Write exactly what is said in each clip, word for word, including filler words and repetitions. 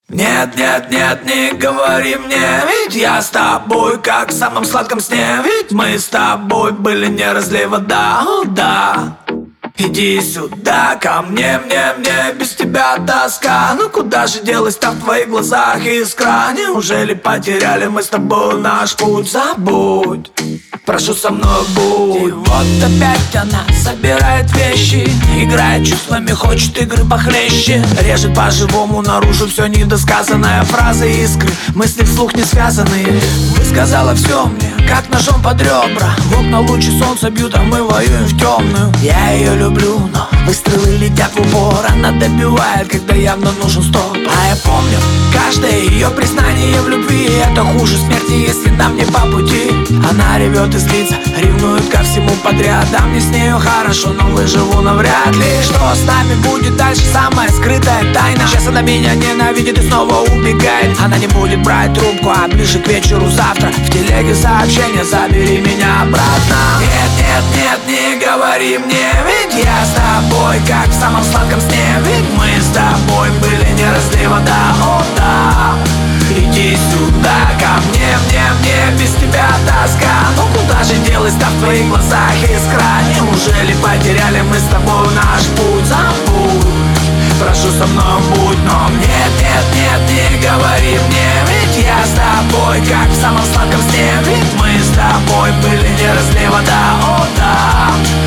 Нет, нет, нет, не говори мне, ведь я с тобой, как в самом сладком сне. Ведь мы с тобой были не разлей вода, о, да. Иди сюда, ко мне, мне, мне, без тебя тоска. Ну куда же делась там в твоих глазах искра? Неужели потеряли мы с тобой наш путь? Забудь, прошу, со мной будь. И вот опять она собирает вещи, играет чувствами, хочет игры похлеще. Режет по-живому наружу все недосказанное. Фразы, искры, мысли вслух не связанные. Высказала все мне, как ножом под ребра. В окна лучи солнца бьют, а мы воюем в темную. Я ее люблю, но выстрелы летят в упор. Она добивает, когда явно нужен стоп. А я помню каждое ее признание в любви. Это хуже смерти, если нам не по пути. Она ревет и злится, ревнует ко всему подряд. Да мне с нею хорошо, но выживу навряд ли. Что с нами будет дальше, самая скрытая тайна. Сейчас она меня ненавидит и снова убегает. Она не будет брать трубку, а ближе к вечеру завтра в телеге сообщение: забери меня обратно. Нет, нет, нет, не говори мне, ведь я с тобой, как в самом сладком сне. Ведь мы с тобой были не разлей вода, о да. Иди сюда, ко мне, мне, мне, без тебя тоска. Ну куда же делась там в твоих глазах искра? Неужели потеряли мы с тобой наш путь? Забудь, прошу, со мной будь. Но нет, нет, нет, не говори мне, ведь я с тобой, как в самом сладком сне. Ведь мы с тобой были не разлей вода, о да.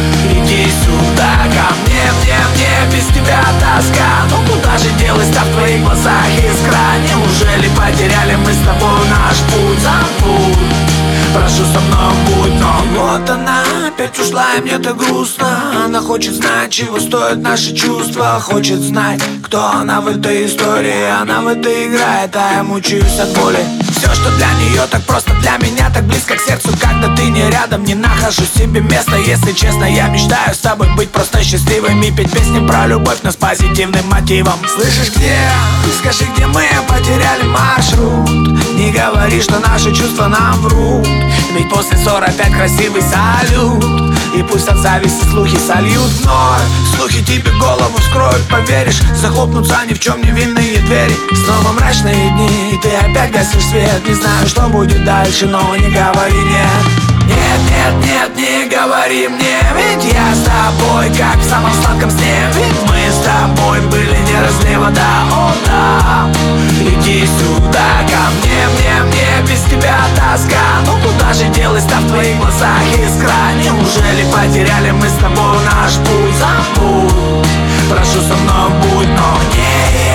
Иди сюда, ко мне, мне, мне, без тебя тоска. Ну куда же делась там в твоих глазах искра? Неужели потеряли мы с тобой наш путь? Забудь, прошу, со мной будь. Но вот она опять ушла, и мне так грустно. Она хочет знать, чего стоят наши чувства. Хочет знать, кто она в этой истории. Она в это играет, а я мучаюсь от боли. Все, что для нее так просто, для меня так близко к сердцу. Когда ты не рядом, не нахожу себе места. Если честно, я мечтаю с тобой быть просто счастливым и петь песни про любовь, но с позитивным мотивом. Слышишь, где? Скажи, где мы потеряли маршрут. Не говори, что наши чувства нам врут. Ведь после ссор опять красивый салют. И пусть от зависти слухи сольют вновь. Слухи тебе голову вскроют, поверишь. Захлопнутся ни в чем невинные двери. Снова мрачные дни, и ты опять гасишь свет. Не знаю, что будет дальше, но не говори нет. Нет, нет, нет, не говори мне, ведь я с тобой, как в самом сладком сне. Ведь мы с тобой были не разлей вода, о да. Иди сюда, ко мне, мне, мне, без тебя тоска. Ну куда же делась там в твоих глазах искра? Неужели потеряли мы с тобой наш путь? Забудь, прошу, со мной будь. Но нет,